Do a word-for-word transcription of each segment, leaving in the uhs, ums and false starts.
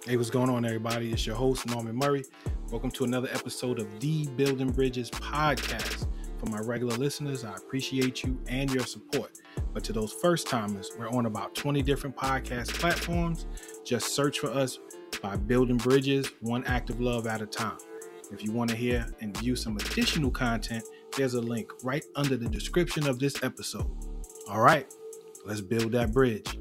Hey, what's going on, everybody? It's your host, Norman Murray. Welcome to another episode of the Building Bridges podcast. For my regular listeners, I appreciate you and your support. But to those first timers, we're on about twenty different podcast platforms. Just search for us by Building Bridges, one act of love at a time. If you want to hear and view some additional content, there's a link right under the description of this episode. All right, let's build that bridge.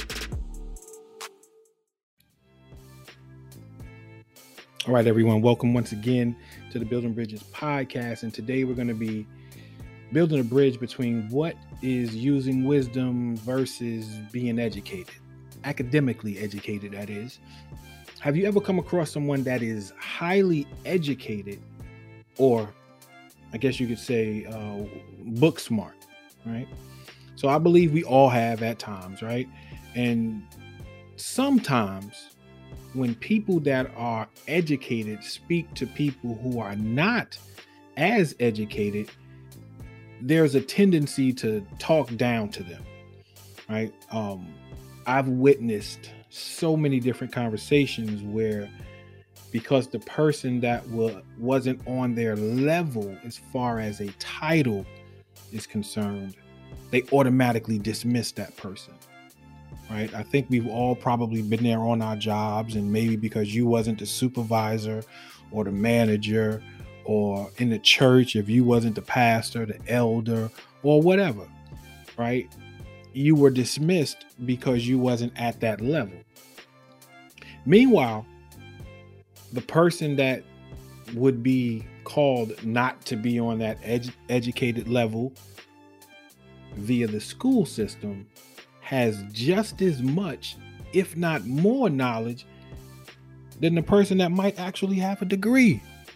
All right, everyone, welcome once again to the Building Bridges podcast. And today we're going to be building a bridge between what is using wisdom versus being educated, academically educated, that is. Have you ever come across someone that is highly educated, or I guess you could say uh, book smart, right? So I believe we all have at times, right? And sometimes when people that are educated speak to people who are not as educated, there's a tendency to talk down to them, right? Um, I've witnessed so many different conversations where, because the person that wa- wasn't on their level as far as a title is concerned, they automatically dismiss that person. Right. I think we've all probably been there on our jobs, and maybe because you wasn't the supervisor or the manager, or in the church, if you wasn't the pastor, the elder, or whatever, right? You were dismissed because you wasn't at that level. Meanwhile, the person that would be called not to be on that ed- educated level via the school system has just as much, if not more, knowledge than the person that might actually have a degree.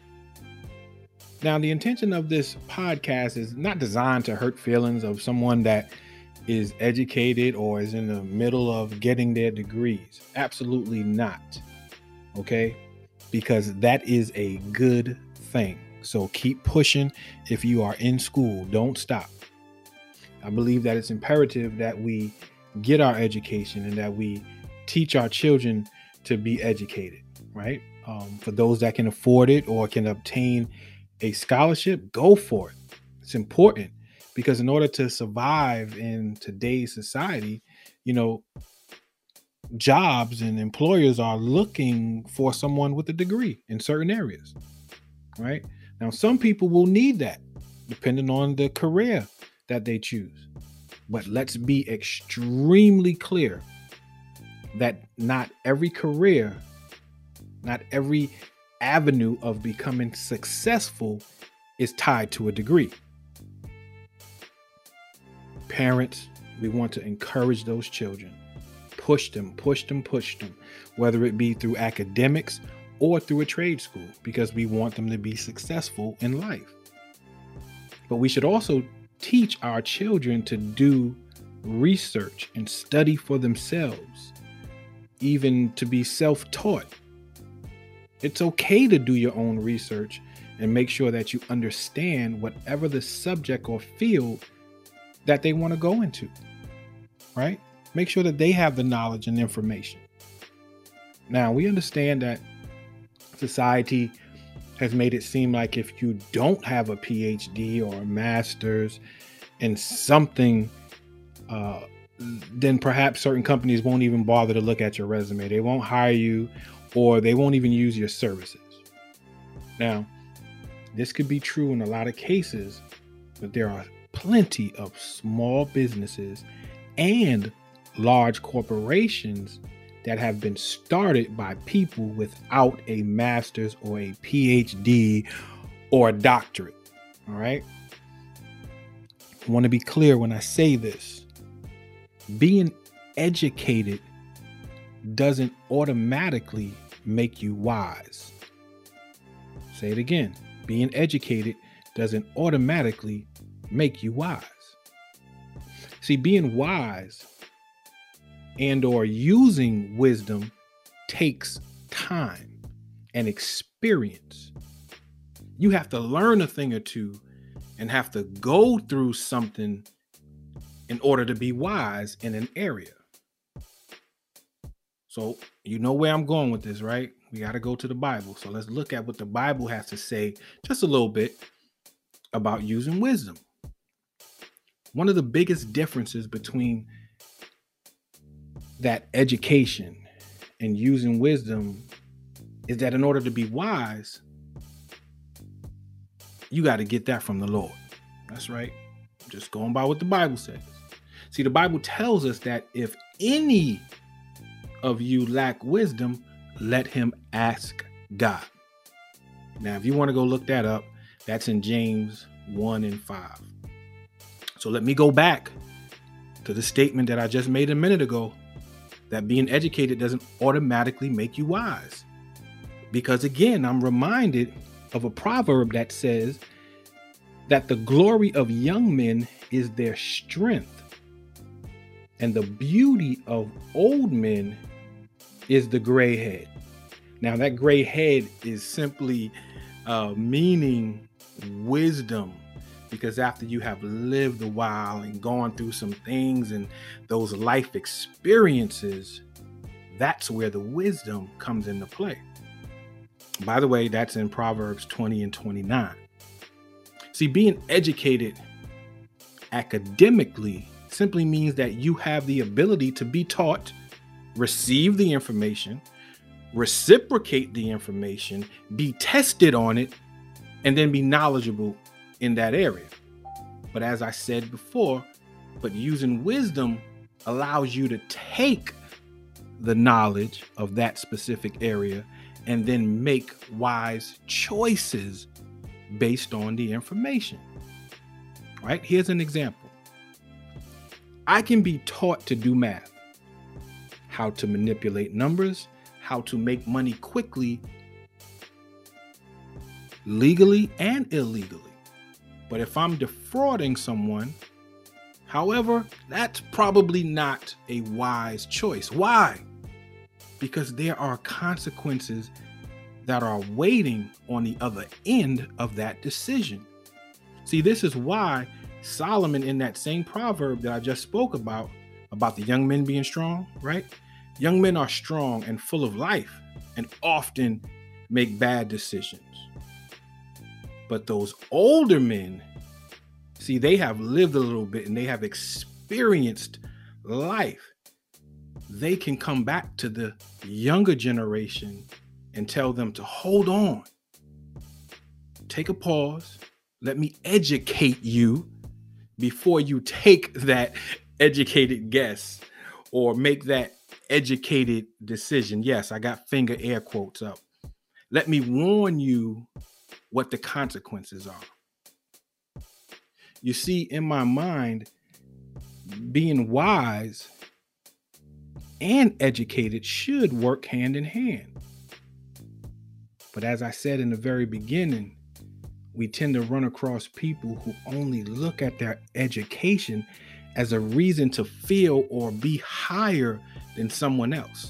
Now, the intention of this podcast is not designed to hurt feelings of someone that is educated or is in the middle of getting their degrees. Absolutely not. Okay? Because that is a good thing. So keep pushing. If you are in school, don't stop. I believe that it's imperative that we get our education and that we teach our children to be educated, right? Um, for those that can afford it or can obtain a scholarship, go for it. It's important because in order to survive in today's society, you know, jobs and employers are looking for someone with a degree in certain areas, right? Now, some people will need that depending on the career that they choose. But let's be extremely clear that not every career, not every avenue of becoming successful is tied to a degree. Parents, we want to encourage those children. Push them, push them, push them, whether it be through academics or through a trade school, because we want them to be successful in life. But we should also teach our children to do research and study for themselves, even to be self-taught. It's okay to do your own research and make sure that you understand whatever the subject or field that they want to go into, right? Make sure that they have the knowledge and information. Now, we understand that society has made it seem like if you don't have a P H D or a master's in something, uh, then perhaps certain companies won't even bother to look at your resume. They won't hire you, or they won't even use your services. Now, this could be true in a lot of cases, but there are plenty of small businesses and large corporations that have been started by people without a master's or a P H D or a doctorate. All right. I want to be clear when I say this. Being educated doesn't automatically make you wise. Say it again. Being educated doesn't automatically make you wise. See, being wise and or using wisdom takes time and experience. You have to learn a thing or two and have to go through something in order to be wise in an area. So you know where I'm going with this, right? We got to go to the Bible. So let's look at what the Bible has to say just a little bit about using wisdom. One of the biggest differences between that education and using wisdom is that in order to be wise, you got to get that from the Lord. That's right. Just going by what the Bible says. See, the Bible tells us that if any of you lack wisdom, let him ask God. Now, if you want to go look that up, that's in James one and five. So let me go back to the statement that I just made a minute ago, that being educated doesn't automatically make you wise. Because again, I'm reminded of a proverb that says that the glory of young men is their strength, and the beauty of old men is the gray head. Now, that gray head is simply uh, meaning wisdom, because after you have lived a while and gone through some things and those life experiences, that's where the wisdom comes into play. By the way, that's in Proverbs twenty and twenty-nine. See, being educated academically simply means that you have the ability to be taught, receive the information, reciprocate the information, be tested on it, and then be knowledgeable in that area. But as I said before, but using wisdom allows you to take the knowledge of that specific area and then make wise choices based on the information. Right? Here's an example. I can be taught to do math, how to manipulate numbers, how to make money quickly, legally and illegally. But if I'm defrauding someone, however, that's probably not a wise choice. Why? Because there are consequences that are waiting on the other end of that decision. See, this is why Solomon, in that same proverb that I just spoke about, about the young men being strong, right? Young men are strong and full of life and often make bad decisions. But those older men, see, they have lived a little bit and they have experienced life. They can come back to the younger generation and tell them to hold on. Take a pause. Let me educate you before you take that educated guess or make that educated decision. Yes, I got finger air quotes up. Let me warn you what the consequences are. You see, in my mind, being wise and educated should work hand in hand. But as I said in the very beginning, we tend to run across people who only look at their education as a reason to feel or be higher than someone else.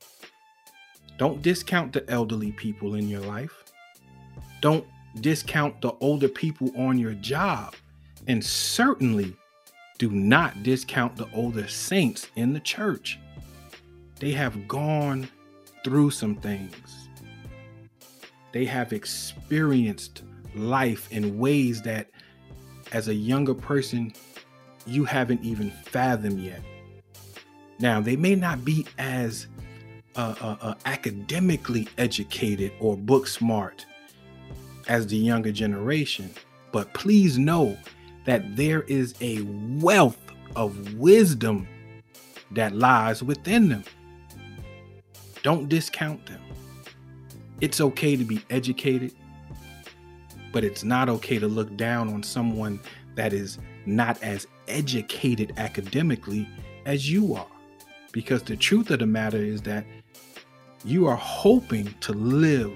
Don't discount the elderly people in your life. Don't discount the older people on your job. And certainly do not discount the older saints in the church. They have gone through some things. They have experienced life in ways that, as a younger person, you haven't even fathomed yet. Now, they may not be as uh, uh, uh, academically educated or book smart as the younger generation, but please know that there is a wealth of wisdom that lies within them. Don't discount them. It's okay to be educated, but it's not okay to look down on someone that is not as educated academically as you are. Because the truth of the matter is that you are hoping to live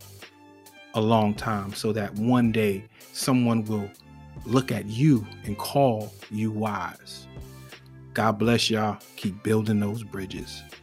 a long time so that one day someone will look at you and call you wise. God bless y'all. Keep building those bridges.